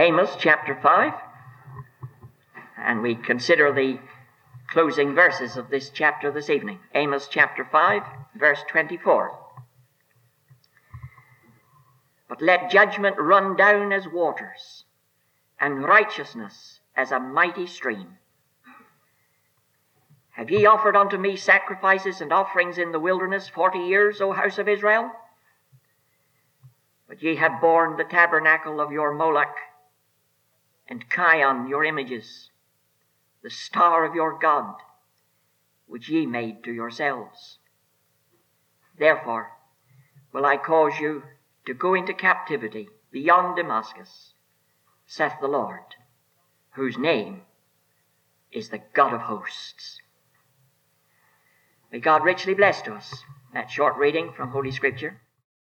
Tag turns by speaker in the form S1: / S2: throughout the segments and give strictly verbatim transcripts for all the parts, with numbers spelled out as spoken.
S1: Amos chapter five, and we consider the closing verses of this chapter this evening. Amos chapter five, verse twenty-four. But let judgment run down as waters, and righteousness as a mighty stream. Have ye offered unto me sacrifices and offerings in the wilderness forty years, O house of Israel? But ye have borne the tabernacle of your Moloch, and Chion your images, the star of your God, which ye made to yourselves. Therefore will I cause you to go into captivity beyond Damascus, saith the Lord, whose name is the God of hosts. May God richly bless to us that short reading from Holy Scripture.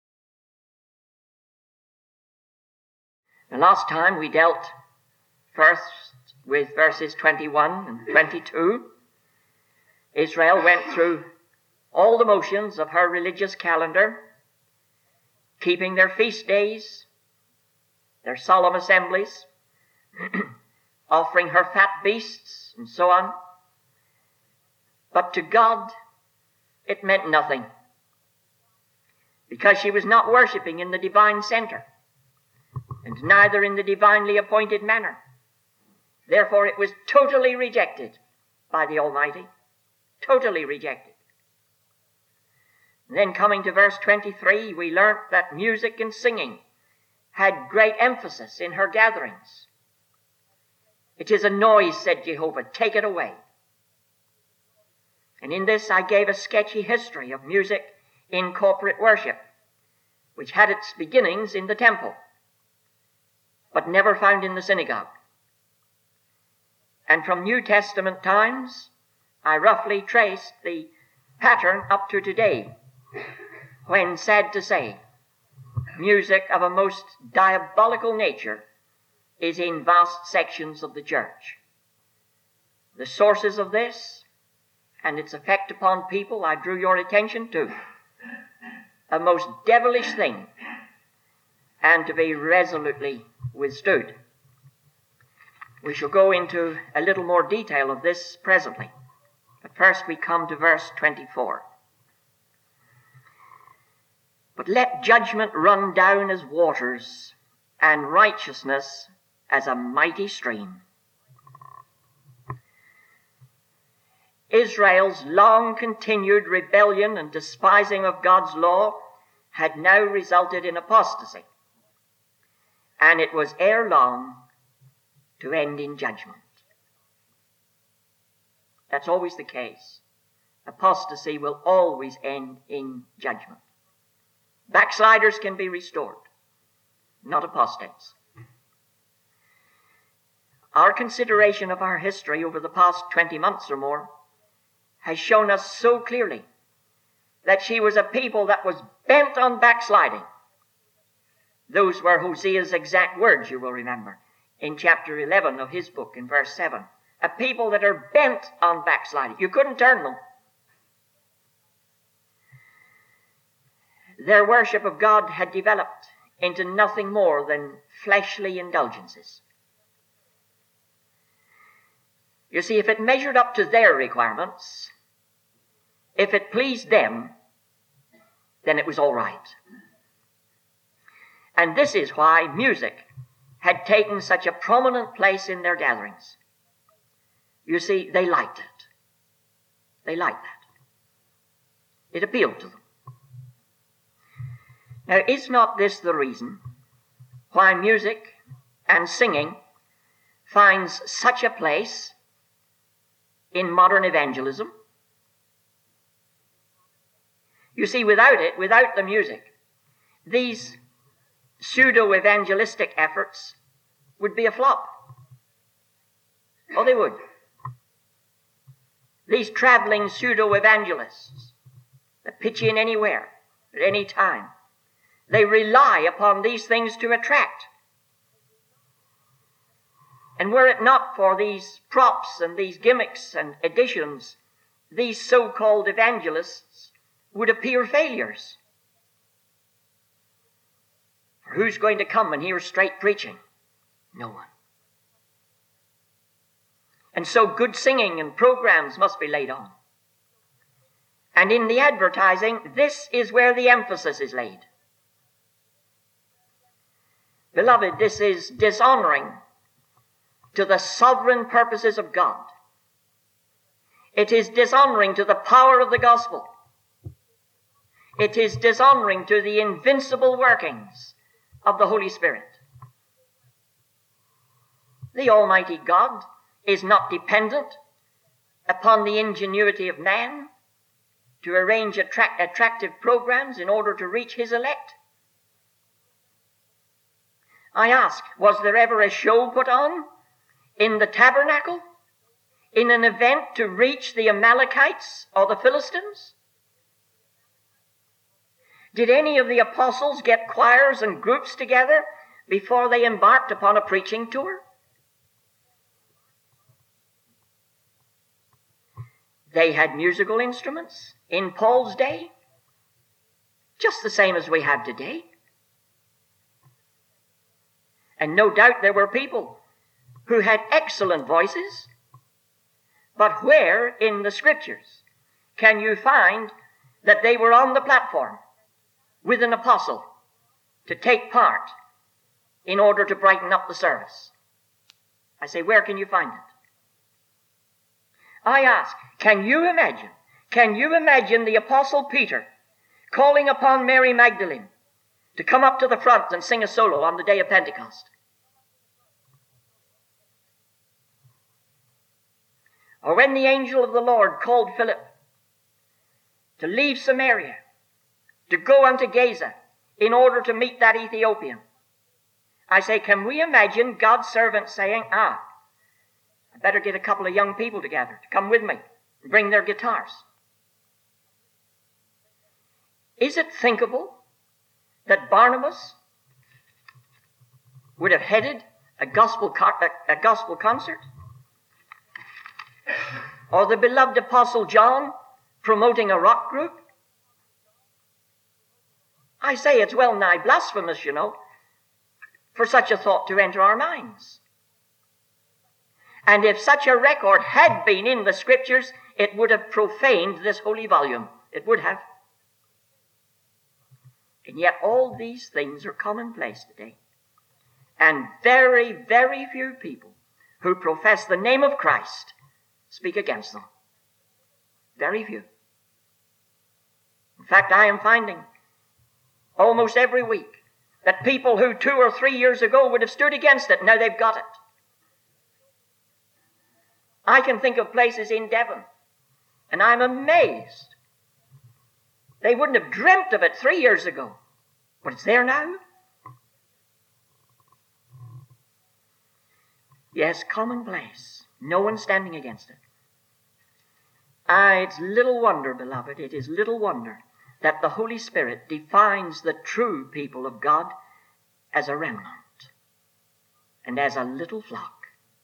S1: The last time we dealt first with verses twenty-one and twenty-two. Israel went through all the motions of her religious calendar, keeping their feast days, their solemn assemblies, offering her fat beasts, and so on. But to God, it meant nothing, because she was not worshipping in the divine center, and neither in the divinely appointed manner. Therefore it was totally rejected by the Almighty, totally rejected. And then coming to verse twenty-three, we learnt that music and singing had great emphasis in her gatherings. It is a noise, said Jehovah, take it away. And in this I gave a sketchy history of music in corporate worship, which had its beginnings in the temple, but never found in the synagogue. And from New Testament times, I roughly traced the pattern up to today, when, sad to say, music of a most diabolical nature is in vast sections of the church. The sources of this and its effect upon people I drew your attention to. A most devilish thing, and to be resolutely withstood. We shall go into a little more detail of this presently. But first we come to verse twenty-four. But let judgment run down as waters, and righteousness as a mighty stream. Israel's long-continued rebellion and despising of God's law had now resulted in apostasy, and it was ere long to end in judgment. That's always the case. Apostasy will always end in judgment. Backsliders can be restored, not apostates. Our consideration of our history over the past twenty months or more has shown us so clearly that she was a people that was bent on backsliding. Those were Hosea's exact words, you will remember, in chapter eleven of his book, in verse seven. A people that are bent on backsliding. You couldn't turn them. Their worship of God had developed into nothing more than fleshly indulgences. You see, if it measured up to their requirements, if it pleased them, then it was all right. And this is why music had taken such a prominent place in their gatherings. You see, they liked it. They liked that. It appealed to them. Now, is not this the reason why music and singing finds such a place in modern evangelism? You see, without it, without the music, these pseudo-evangelistic efforts would be a flop. Oh, they would. These traveling pseudo-evangelists that pitch in anywhere, at any time, they rely upon these things to attract. And were it not for these props and these gimmicks and additions, these so-called evangelists would appear failures. For who's going to come and hear straight preaching No one. And so good singing and programs must be laid on. And in the advertising, this is where the emphasis is laid. Beloved, this is dishonoring to the sovereign purposes of God. It is dishonoring to the power of the gospel. It is dishonoring to the invincible workings of the Holy Spirit. The Almighty God is not dependent upon the ingenuity of man to arrange attract- attractive programs in order to reach his elect. I ask, was there ever a show put on in the tabernacle in an event to reach the Amalekites or the Philistines? Did any of the apostles get choirs and groups together before they embarked upon a preaching tour? They had musical instruments in Paul's day, just the same as we have today. And no doubt there were people who had excellent voices, but where in the Scriptures can you find that they were on the platform with an apostle to take part in order to brighten up the service? I say, where can you find it? I ask, can you imagine, can you imagine the Apostle Peter calling upon Mary Magdalene to come up to the front and sing a solo on the day of Pentecost? Or when the angel of the Lord called Philip to leave Samaria, to go unto Gaza in order to meet that Ethiopian. I say, can we imagine God's servant saying, ah, I better get a couple of young people together to come with me and bring their guitars? Is it thinkable that Barnabas would have headed a gospel, co- a, a gospel concert? Or the beloved Apostle John promoting a rock group? I say it's well nigh blasphemous, you know, for such a thought to enter our minds. And if such a record had been in the Scriptures, it would have profaned this holy volume. It would have. And yet all these things are commonplace today. And very, very few people who profess the name of Christ speak against them. Very few. In fact, I am finding almost every week that people who two or three years ago would have stood against it, now they've got it. I can think of places in Devon, and I'm amazed. They wouldn't have dreamt of it three years ago, but it's there now. Yes, commonplace. No one standing against it. Ah, it's little wonder, beloved, it is little wonder that the Holy Spirit defines the true people of God as a remnant and as a little flock.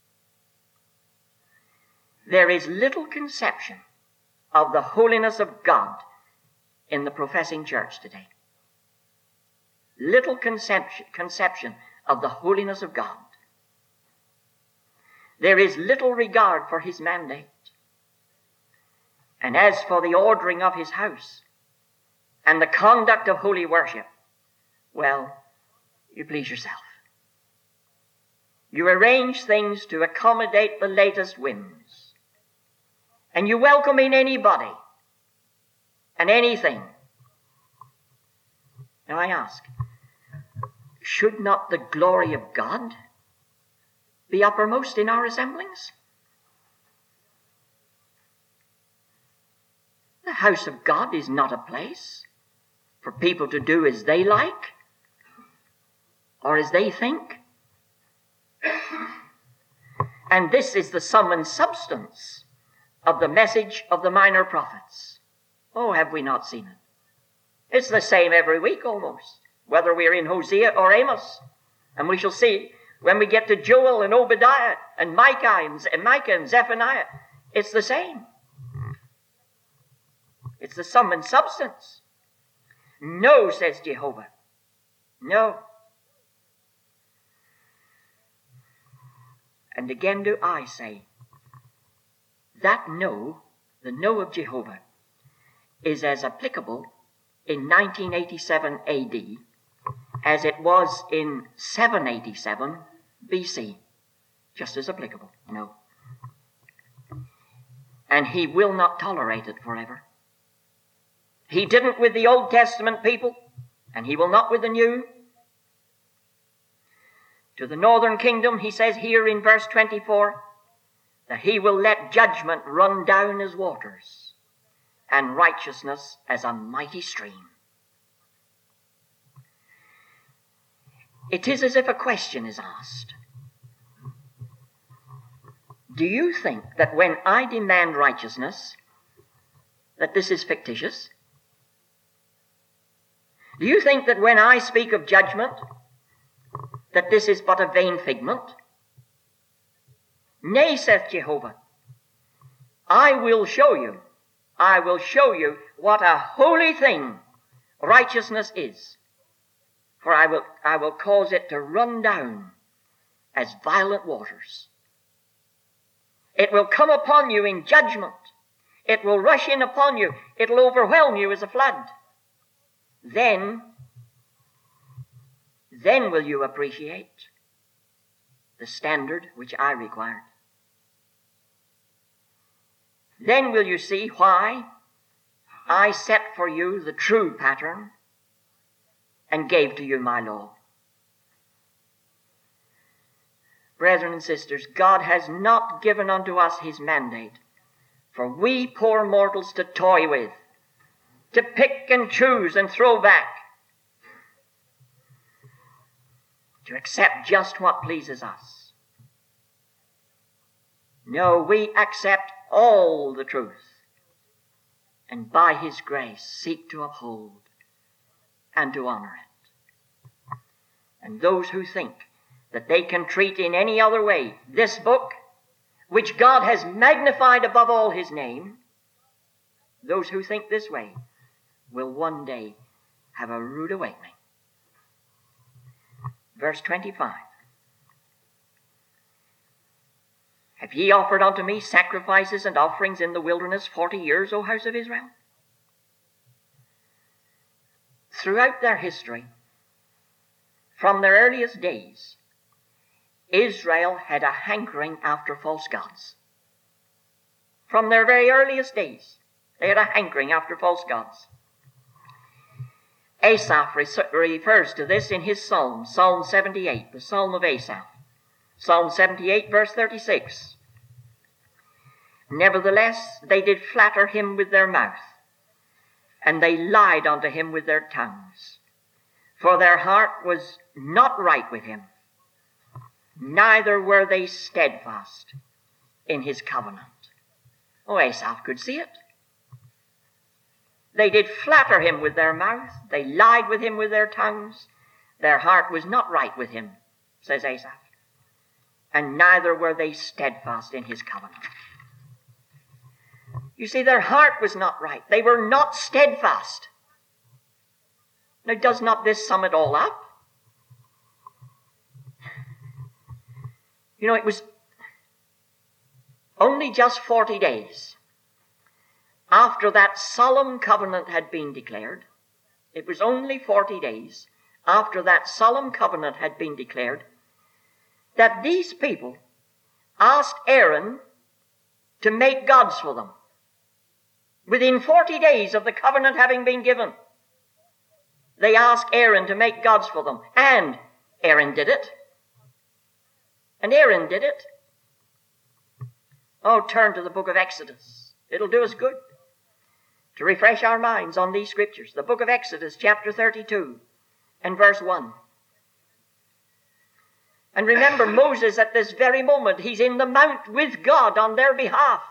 S1: There is little conception of the holiness of God in the professing church today. Little conception, conception of the holiness of God. There is little regard for his mandate. And as for the ordering of his house and the conduct of holy worship, well, you please yourself. You arrange things to accommodate the latest whims. And you welcome in anybody and anything. Now I ask, should not the glory of God be uppermost in our assemblings? The house of God is not a place for people to do as they like or as they think. And this is the sum and substance of the message of the minor prophets. Oh, have we not seen it? It's the same every week almost, whether we're in Hosea or Amos. And we shall see when we get to Joel and Obadiah and Micah and, and Micah and Zephaniah, it's the same. It's the sum and substance. No, says Jehovah. No. And again do I say, that no, the no of Jehovah, is as applicable in nineteen eighty-seven A D as it was in seven eighty-seven B C. Just as applicable, no. And he will not tolerate it forever. He didn't with the Old Testament people, and he will not with the New. To the northern kingdom, he says here in verse twenty-four, that he will let judgment run down as waters, and righteousness as a mighty stream. It is as if a question is asked. Do you think that when I demand righteousness, that this is fictitious? Do you think that when I speak of judgment, that this is but a vain figment? Nay, saith Jehovah, I will show you, I will show you what a holy thing righteousness is. For I will, I will cause it to run down as violent waters. It will come upon you in judgment. It will rush in upon you. It will overwhelm you as a flood. Then, then will you appreciate the standard which I required. Then will you see why I set for you the true pattern and gave to you my law. Brethren and sisters, God has not given unto us his mandate for we poor mortals to toy with, to pick and choose and throw back, to accept just what pleases us. No, we accept all the truth, and by his grace seek to uphold and to honor it. And those who think that they can treat in any other way this book, which God has magnified above all his name, those who think this way will one day have a rude awakening. Verse twenty-five. Have ye offered unto me sacrifices and offerings in the wilderness forty years, O house of Israel? Throughout their history, from their earliest days, Israel had a hankering after false gods. From their very earliest days, they had a hankering after false gods. Asaph refers to this in his psalm, Psalm seventy-eight, the Psalm of Asaph. Psalm seventy-eight, verse thirty-six. Nevertheless, they did flatter him with their mouth, and they lied unto him with their tongues. For their heart was not right with him, neither were they steadfast in his covenant. Oh, Asaph could see it. They did flatter him with their mouth, they lied with him with their tongues. Their heart was not right with him, says Asaph, and neither were they steadfast in his covenant. You see, their heart was not right. They were not steadfast. Now, does not this sum it all up? You know, it was only just forty days after that solemn covenant had been declared. It was only forty days after that solemn covenant had been declared that these people asked Aaron to make gods for them. Within forty days of the covenant having been given, they asked Aaron to make gods for them. And Aaron did it. And Aaron did it. Oh, turn to the book of Exodus. It'll do us good to refresh our minds on these scriptures. The book of Exodus, chapter thirty-two, and verse one. And remember, Moses at this very moment, he's in the mount with God on their behalf.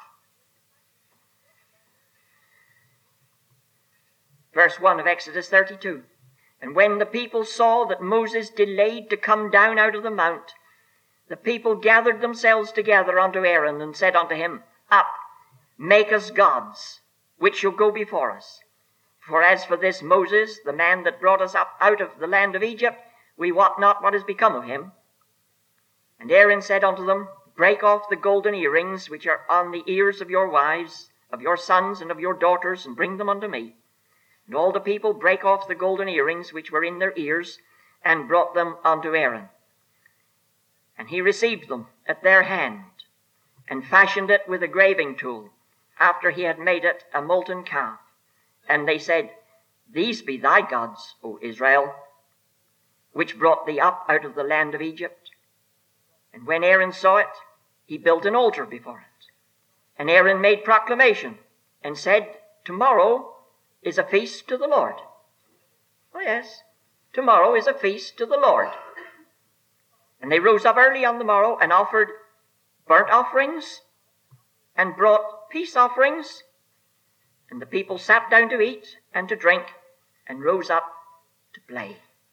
S1: Verse one of Exodus thirty-two. And when the people saw that Moses delayed to come down out of the mount, the people gathered themselves together unto Aaron and said unto him, Up, make us gods, which shall go before us. For as for this Moses, the man that brought us up out of the land of Egypt, we wot not what is become of him. And Aaron said unto them, break off the golden earrings which are on the ears of your wives, of your sons, and of your daughters, and bring them unto me. And all the people brake off the golden earrings which were in their ears, and brought them unto Aaron. And he received them at their hand, and fashioned it with a graving tool, after he had made it a molten calf. And they said, These be thy gods, O Israel, which brought thee up out of the land of Egypt. And when Aaron saw it, he built an altar before it. And Aaron made proclamation, and said, Tomorrow is a feast to the Lord. Oh yes, tomorrow is a feast to the Lord. And they rose up early on the morrow, and offered burnt offerings, and brought peace offerings. And the people sat down to eat and to drink, and rose up to play.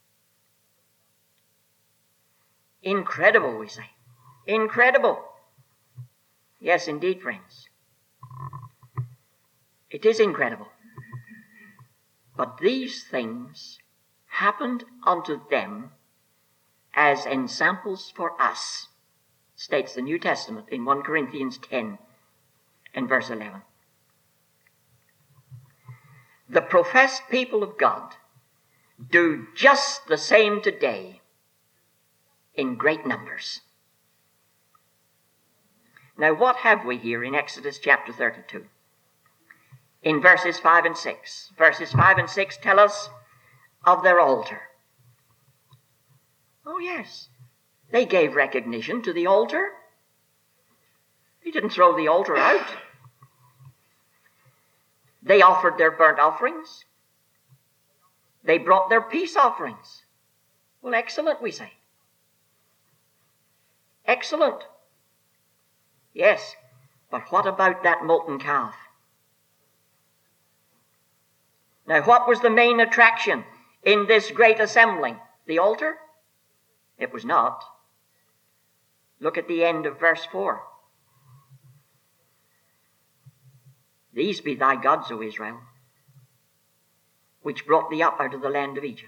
S1: Incredible, we say. Incredible. Yes, indeed, friends. It is incredible. But these things happened unto them as ensamples for us, states the New Testament in First Corinthians ten and verse eleven. The professed people of God do just the same today in great numbers. Now, what have we here in Exodus chapter thirty-two? In verses five and six. Verses five and six tell us of their altar. Oh, yes. They gave recognition to the altar. They didn't throw the altar out. They offered their burnt offerings. They brought their peace offerings. Well, excellent, we say. Excellent. Yes, but what about that molten calf? Now, what was the main attraction in this great assembling? The altar? It was not. Look at the end of verse four. These be thy gods, O Israel, which brought thee up out of the land of Egypt.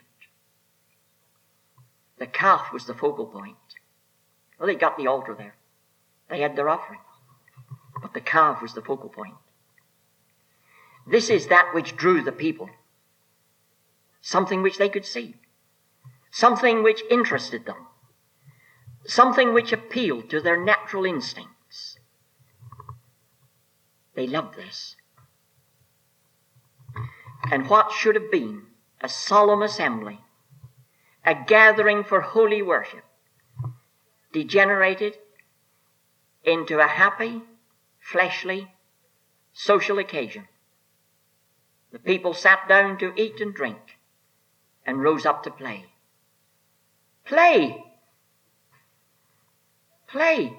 S1: The calf was the focal point. Well, they got the altar there. They had their offerings. But the calf was the focal point. This is that which drew the people. Something which they could see. Something which interested them. Something which appealed to their natural instincts. They loved this. And what should have been a solemn assembly, a gathering for holy worship, degenerated into a happy, fleshly, social occasion. The people sat down to eat and drink and rose up to play. Play! Play!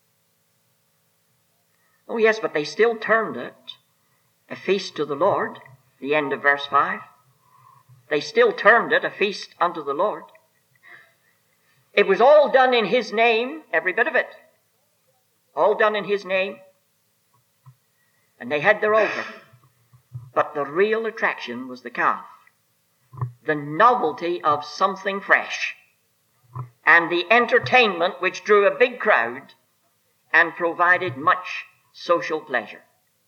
S1: Oh yes, but they still termed it a feast to the Lord, the end of verse five. They still termed it a feast unto the Lord. It was all done in His name, every bit of it. All done in His name. And they had their altar. But the real attraction was the calf. The novelty of something fresh. And the entertainment which drew a big crowd and provided much social pleasure.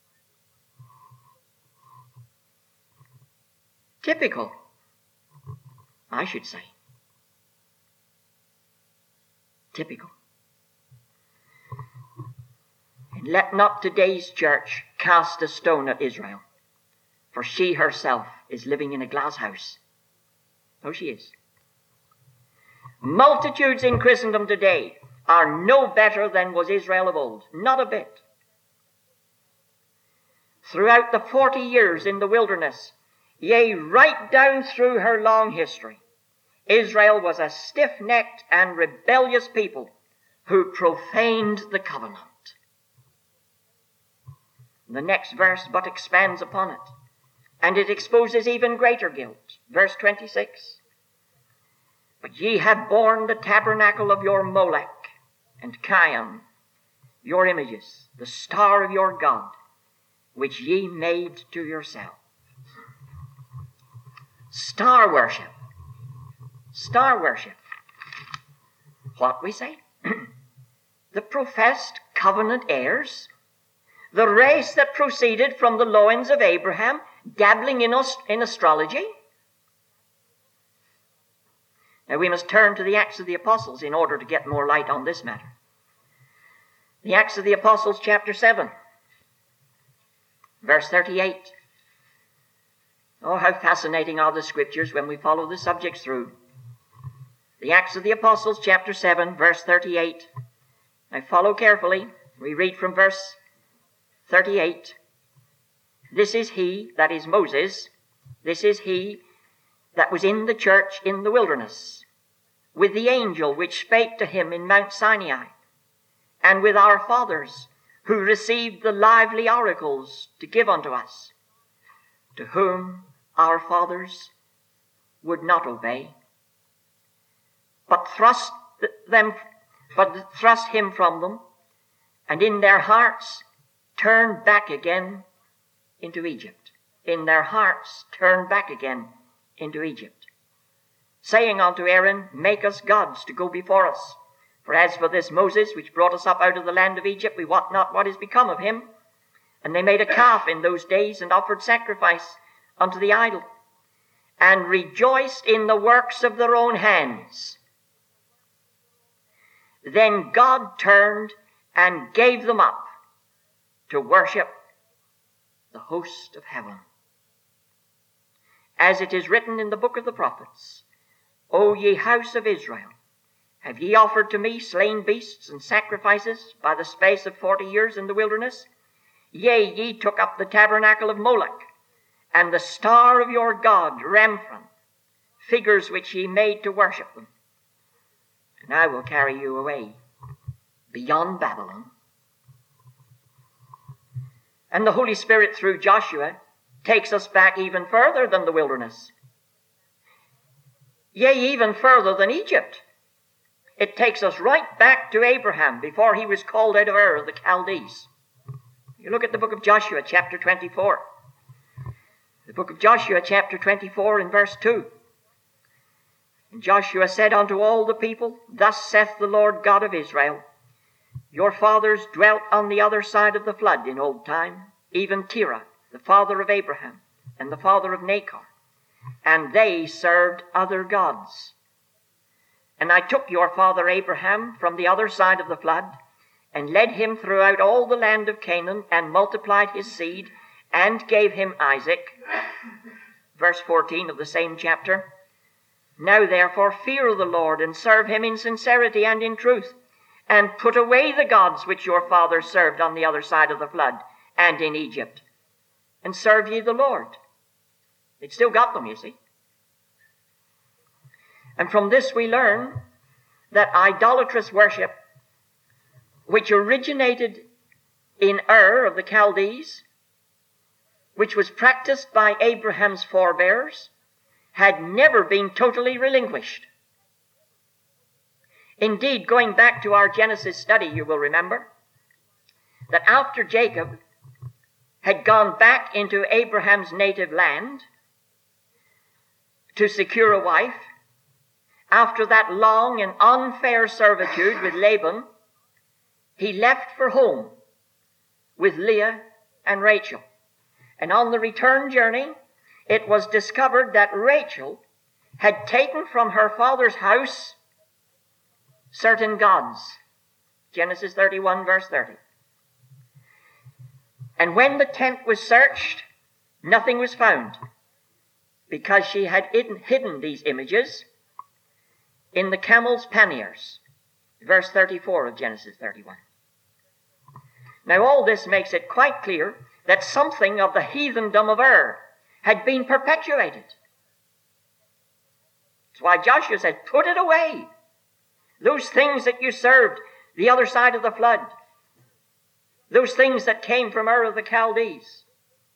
S1: Typical, I should say. Typical. And let not today's church cast a stone at Israel, for she herself is living in a glass house. Oh, she is. Multitudes in Christendom today are no better than was Israel of old. Not a bit. Throughout the forty years in the wilderness, yea, right down through her long history, Israel was a stiff-necked and rebellious people who profaned the covenant. The next verse but expands upon it, and it exposes even greater guilt. Verse twenty-six. But ye have borne the tabernacle of your Molech and Chiam, your images, the star of your God, which ye made to yourself. Star worship. Star worship. What we say? the professed covenant heirs, the race that proceeded from the loins of Abraham, dabbling in, ast- in astrology? Now we must turn to the Acts of the Apostles in order to get more light on this matter. The Acts of the Apostles, chapter seven, verse thirty-eight. Oh, how fascinating are the Scriptures when we follow the subjects through. The Acts of the Apostles, chapter seven, verse thirty-eight. Now follow carefully. We read from verse thirty-eight. This is he, that is Moses, this is he that was in the church in the wilderness, with the angel which spake to him in Mount Sinai, and with our fathers, who received the lively oracles to give unto us, to whom our fathers would not obey, but thrust them, but thrust him from them, and in their hearts turned back again into Egypt. In their hearts turned back again into Egypt, saying unto Aaron, make us gods to go before us. For as for this Moses, which brought us up out of the land of Egypt, we wot not what is become of him. And they made a calf in those days, and offered sacrifice unto the idol, and rejoiced in the works of their own hands. Then God turned and gave them up to worship the host of heaven. As it is written in the book of the prophets, O ye house of Israel, have ye offered to me slain beasts and sacrifices by the space of forty years in the wilderness? Yea, ye took up the tabernacle of Moloch, and the star of your god Remphan, figures which ye made to worship them. And I will carry you away beyond Babylon. And the Holy Spirit, through Joshua, takes us back even further than the wilderness. Yea, even further than Egypt. It takes us right back to Abraham before he was called out of Ur of the Chaldees. You look at the book of Joshua, chapter twenty-four. The book of Joshua, chapter twenty-four, in verse two. And Joshua said unto all the people, Thus saith the Lord God of Israel, Your fathers dwelt on the other side of the flood in old time, even Terah, the father of Abraham, and the father of Nachor, and they served other gods. And I took your father Abraham from the other side of the flood, and led him throughout all the land of Canaan, and multiplied his seed, and gave him Isaac. Verse fourteen of the same chapter. Now therefore fear the Lord, and serve him in sincerity and in truth, and put away the gods which your fathers served on the other side of the flood, and in Egypt, and serve ye the Lord. They'd still got them, you see. And from this we learn that idolatrous worship, which originated in Ur of the Chaldees, which was practiced by Abraham's forebears, had never been totally relinquished. Indeed, going back to our Genesis study, you will remember that after Jacob had gone back into Abraham's native land to secure a wife, after that long and unfair servitude with Laban, he left for home with Leah and Rachel. And on the return journey, it was discovered that Rachel had taken from her father's house certain gods. Genesis thirty-one, verse thirty. And when the tent was searched, nothing was found, because she had hidden, hidden these images in the camel's panniers. Verse thirty-four of Genesis thirty-one. Now all this makes it quite clear that something of the heathendom of Ur had been perpetuated. That's why Joshua said, put it away. Those things that you served the other side of the flood. Those things that came from Ur of the Chaldees.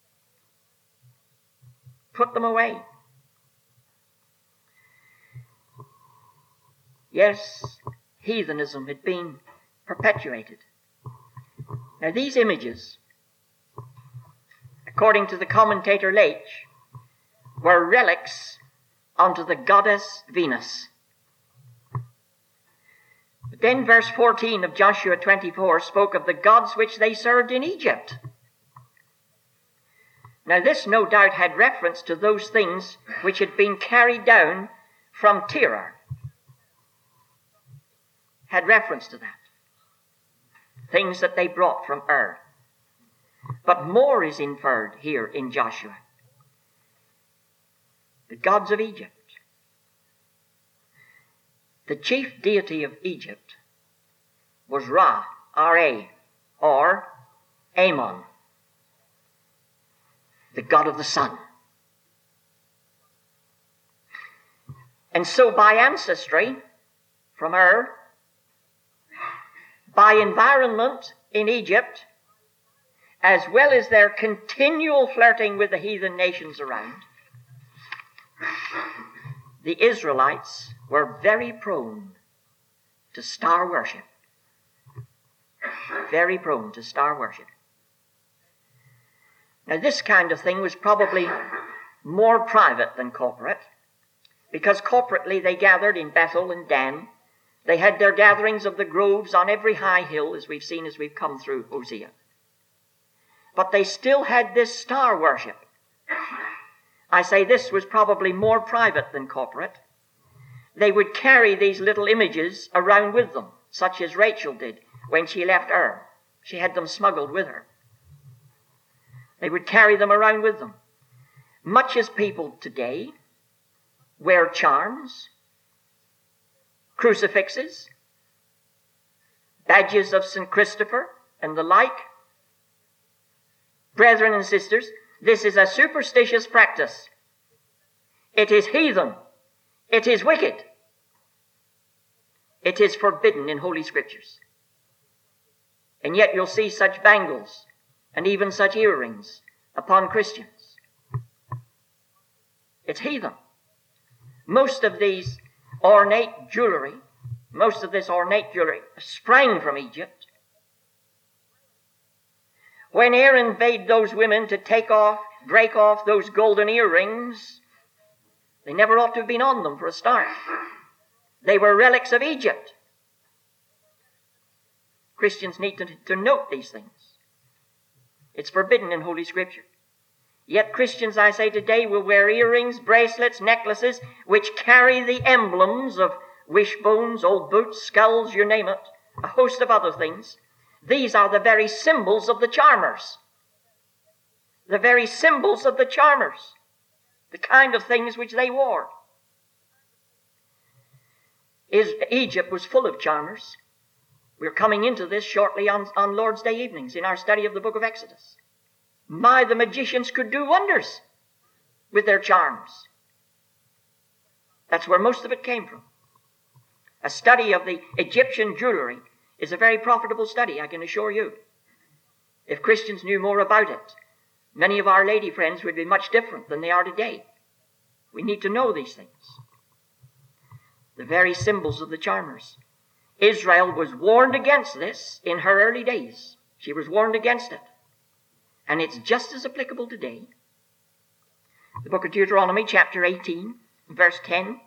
S1: Put them away. Yes, heathenism had been perpetuated. Now these images, according to the commentator Leitch, were relics unto the goddess Venus. But then verse fourteen of Joshua twenty-four spoke of the gods which they served in Egypt. Now this no doubt had reference to those things which had been carried down from Terah. Had reference to that. Things that they brought from Ur. But more is inferred here in Joshua. The gods of Egypt. The chief deity of Egypt was Ra, R A, or Amon, the god of the sun. And so by ancestry, from Ur, by environment in Egypt, as well as their continual flirting with the heathen nations around, the Israelites were very prone to star worship. Very prone to star worship. Now this kind of thing was probably more private than corporate, because corporately they gathered in Bethel and Dan. They had their gatherings of the groves on every high hill, as we've seen as we've come through Hosea. But they still had this star worship. I say this was probably more private than corporate. They would carry these little images around with them, such as Rachel did when she left Ur. She had them smuggled with her. They would carry them around with them. Much as people today wear charms, crucifixes, badges of Saint Christopher, and the like. Brethren and sisters, this is a superstitious practice. It is heathen. It is wicked. It is forbidden in Holy Scriptures. And yet you'll see such bangles and even such earrings upon Christians. It's heathen. Most of these ornate jewelry, most of this ornate jewelry sprang from Egypt. When Aaron bade those women to take off, break off those golden earrings, they never ought to have been on them for a start. They were relics of Egypt. Christians need to, to note these things. It's forbidden in Holy Scripture. Yet Christians, I say today, will wear earrings, bracelets, necklaces, which carry the emblems of wishbones, old boots, skulls, you name it, a host of other things. These are the very symbols of the charmers. The very symbols of the charmers. The kind of things which they wore. Is, Egypt was full of charmers. We're coming into this shortly on, on Lord's Day evenings in our study of the book of Exodus. My, the magicians could do wonders with their charms. That's where most of it came from. A study of the Egyptian jewelry is a very profitable study, I can assure you. If Christians knew more about it, many of our lady friends would be much different than they are today. We need to know these things. The very symbols of the charmers. Israel was warned against this in her early days. She was warned against it. And it's just as applicable today. The book of Deuteronomy, chapter eighteen, verse ten.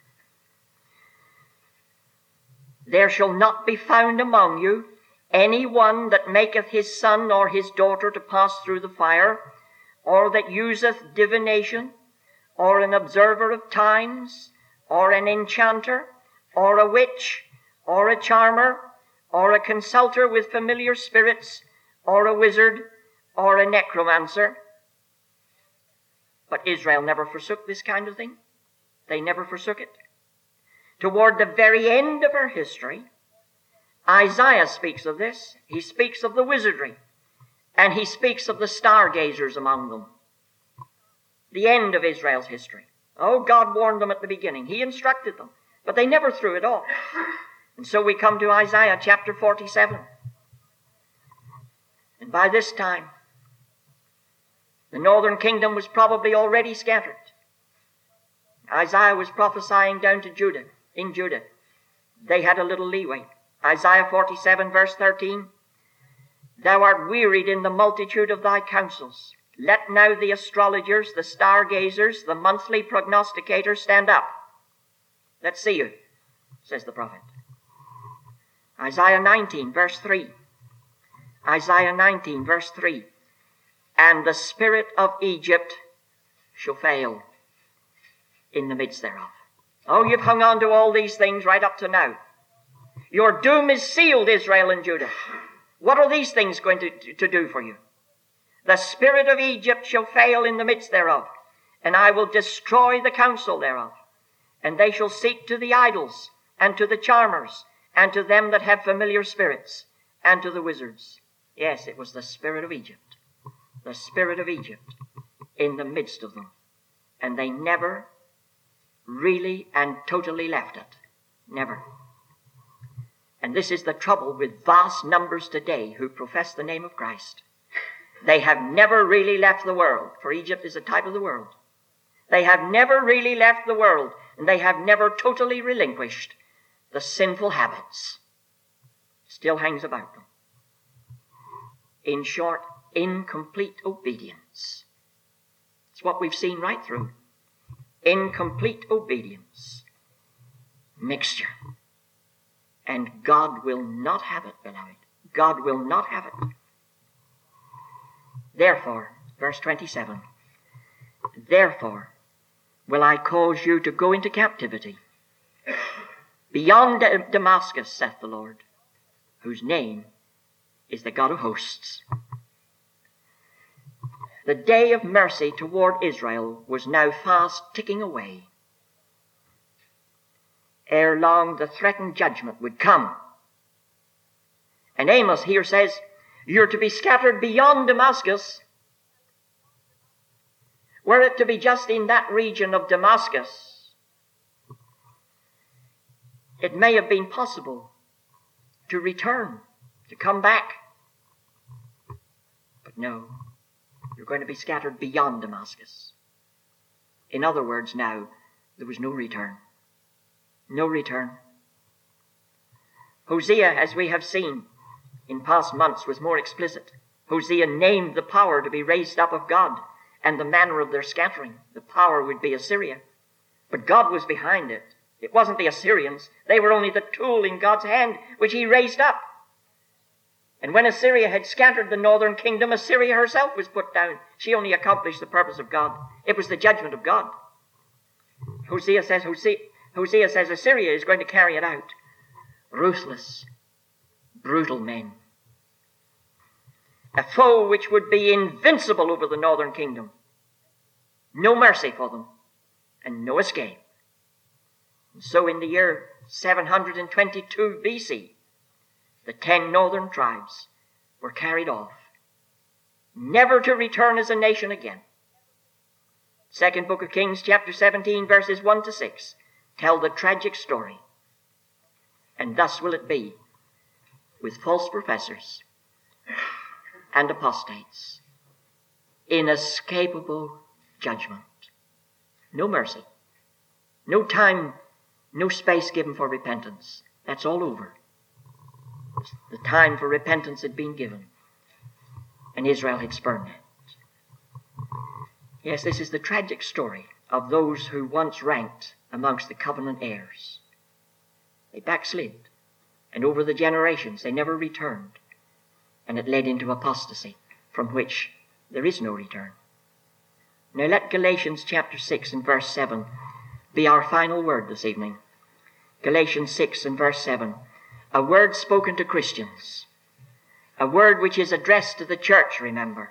S1: There shall not be found among you any one that maketh his son or his daughter to pass through the fire, or that useth divination, or an observer of times, or an enchanter, or a witch, or a charmer, or a consulter with familiar spirits, or a wizard, or a necromancer. But Israel never forsook this kind of thing. They never forsook it. Toward the very end of her history, Isaiah speaks of this. He speaks of the wizardry, and he speaks of the stargazers among them. The end of Israel's history. Oh, God warned them at the beginning. He instructed them, but they never threw it off. And so we come to Isaiah chapter forty-seven. And by this time, the northern kingdom was probably already scattered. Isaiah was prophesying down to Judah, in Judah. They had a little leeway. Isaiah forty-seven, verse thirteen. Thou art wearied in the multitude of thy counsels. Let now the astrologers, the stargazers, the monthly prognosticators stand up. Let's see you, says the prophet. Isaiah nineteen, verse three. Isaiah nineteen, verse three. And the spirit of Egypt shall fail in the midst thereof. Oh, you've hung on to all these things right up to now. Your doom is sealed, Israel and Judah. What are these things going to, to do for you? The spirit of Egypt shall fail in the midst thereof, and I will destroy the counsel thereof. And they shall seek to the idols, and to the charmers, and to them that have familiar spirits, and to the wizards. Yes, it was the spirit of Egypt. The spirit of Egypt in the midst of them. And they never really and totally left it. Never. And this is the trouble with vast numbers today who profess the name of Christ. They have never really left the world, for Egypt is a type of the world. They have never really left the world, and they have never totally relinquished the sinful habits. Still hangs about them. In short, incomplete obedience. It's what we've seen right through. Incomplete obedience. Mixture. And God will not have it, beloved. God will not have it. Therefore, verse twenty-seven, therefore will I cause you to go into captivity beyond Damascus, saith the Lord, whose name is the God of hosts. The day of mercy toward Israel was now fast ticking away. Ere long the threatened judgment would come. And Amos here says, you're to be scattered beyond Damascus. Were it to be just in that region of Damascus, it may have been possible to return, to come back. But no, you're going to be scattered beyond Damascus. In other words, now, there was no return. No return. Hosea, as we have seen in past months, was more explicit. Hosea named the power to be raised up of God and the manner of their scattering. The power would be Assyria. But God was behind it. It wasn't the Assyrians. They were only the tool in God's hand which he raised up. And when Assyria had scattered the northern kingdom, Assyria herself was put down. She only accomplished the purpose of God. It was the judgment of God. Hosea says, Hosea, Hosea says Assyria is going to carry it out. Ruthless, brutal men. A foe which would be invincible over the northern kingdom. No mercy for them, and no escape. And so in the year seven hundred twenty-two B C, the ten northern tribes were carried off, never to return as a nation again. Second book of Kings, chapter seventeen, verses one to six, tell the tragic story. And thus will it be with false professors and apostates. Inescapable judgment. No mercy. No time, no space given for repentance. That's all over. The time for repentance had been given, and Israel had spurned it. Yes, this is the tragic story of those who once ranked amongst the covenant heirs. They backslid, and over the generations they never returned, and it led into apostasy, from which there is no return. Now let Galatians chapter six and verse seven be our final word this evening. Galatians six and verse seven. A word spoken to Christians. A word which is addressed to the church, remember.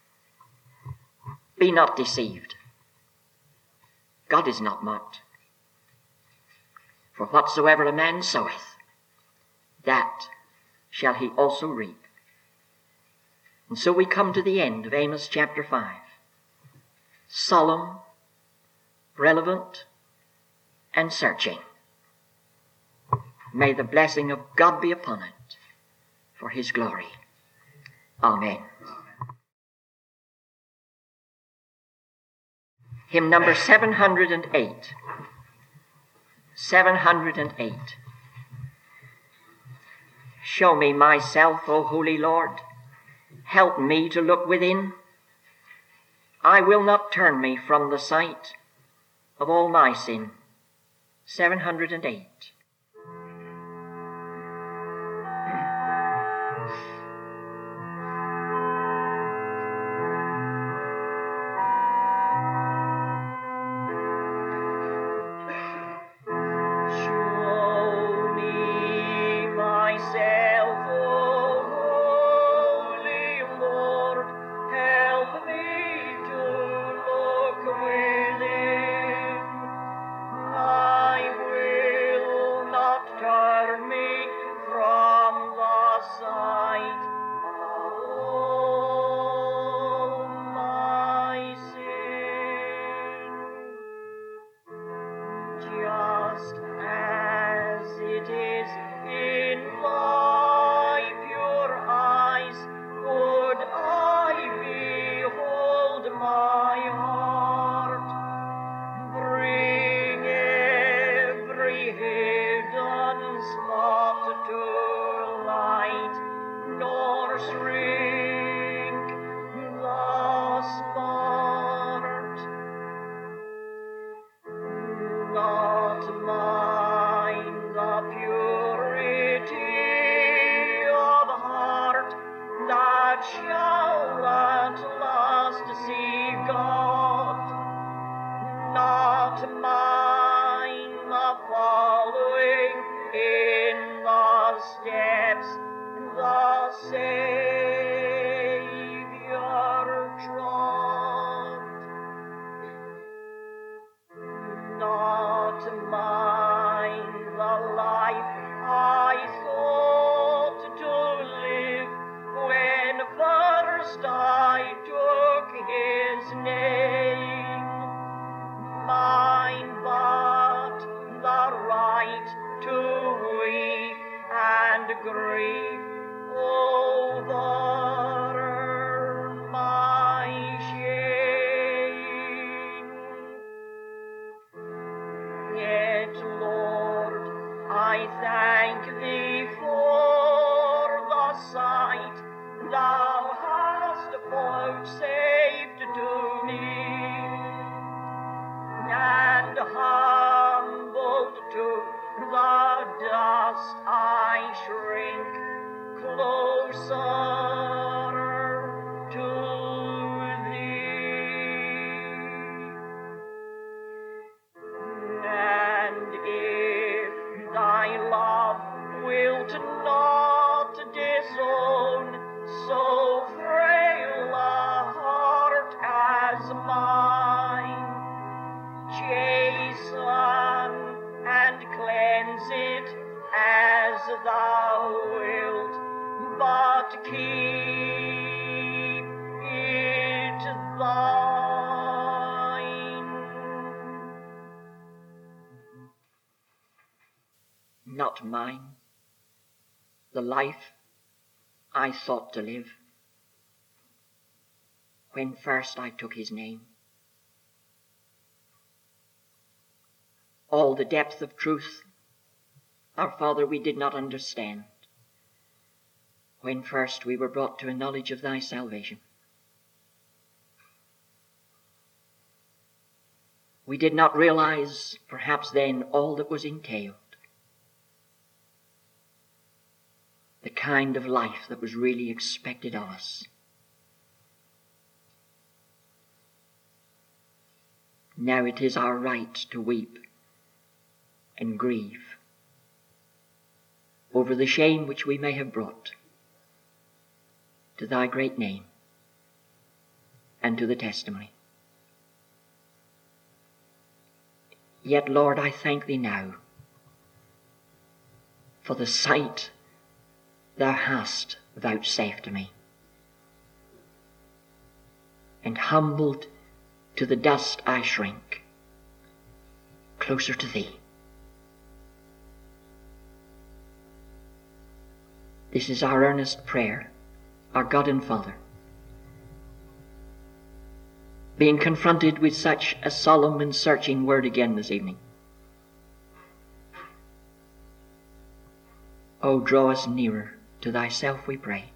S1: Be not deceived. God is not mocked. For whatsoever a man soweth, that shall he also reap. And so we come to the end of Amos chapter five. Solemn, relevant, and searching. May the blessing of God be upon it for his glory. Amen. Hymn number seven hundred eight. seven hundred eight. Show me myself, O Holy Lord. Help me to look within. I will not turn me from the sight of all my sin. seven hundred eight. nor shrink the smart. Not mine the purity of heart that shall at last deceive God. Not mine the following in the steps the Saviour trod. Not mine the life I thought to live when first I took his name. Mine but the right to weep and grieve over my shame. Yet, Lord, I thank Thee for the sight Thou hast vouchsafed to me, and humbled to the dust I shrink closer to Thee. And if Thy love wilt not disown so frail a heart as mine, chasten and cleanse it as Thou wilt, but keep it Thine. Not mine the life I thought to live when first I took his name. All the depth of truth, our Father, we did not understand when first we were brought to a knowledge of Thy salvation. We did not realize, perhaps then, all that was entailed, the kind of life that was really expected of us. Now it is our right to weep and grieve over the shame which we may have brought to Thy great name and to the testimony. Yet, Lord, I thank Thee now for the sight Thou hast vouchsafed to me, and humbled to the dust I shrink closer to Thee. This is our earnest prayer, our God and Father, being confronted with such a solemn and searching word again this evening. Oh, draw us nearer to Thyself, we pray.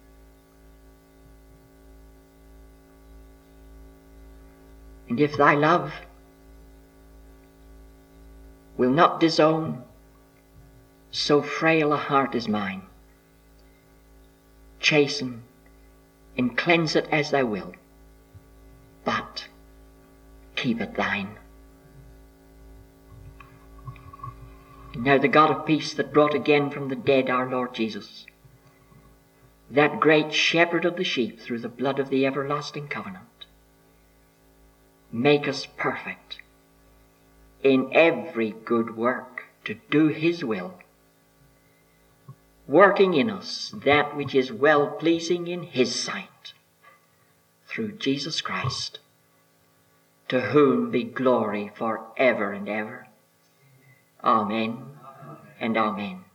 S1: And if Thy love will not disown so frail a heart as mine, chasten and cleanse it as Thou wilt, but keep it Thine. Now the God of peace that brought again from the dead our Lord Jesus, that great shepherd of the sheep through the blood of the everlasting covenant, make us perfect in every good work to do His will, working in us that which is well-pleasing in His sight, through Jesus Christ, to whom be glory for ever and ever. Amen and amen.